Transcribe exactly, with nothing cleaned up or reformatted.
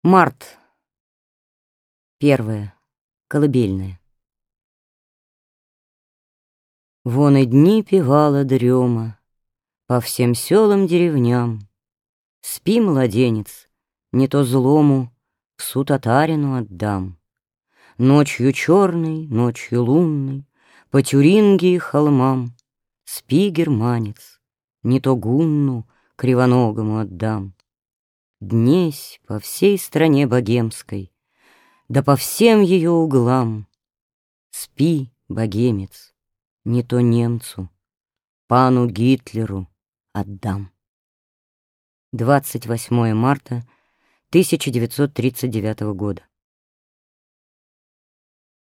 Март. Первое. Колыбельное. Вон и дни певала дрема по всем селам деревням. Спи, младенец, не то злому псу татарину отдам. Ночью черной, ночью лунной по Тюрингии холмам. Спи, германец, не то гунну кривоногому отдам. Днесь по всей стране богемской, да по всем ее углам. Спи, богемец, не то немцу, пану Гитлеру отдам. двадцать восьмое марта тысяча девятьсот тридцать девятого года.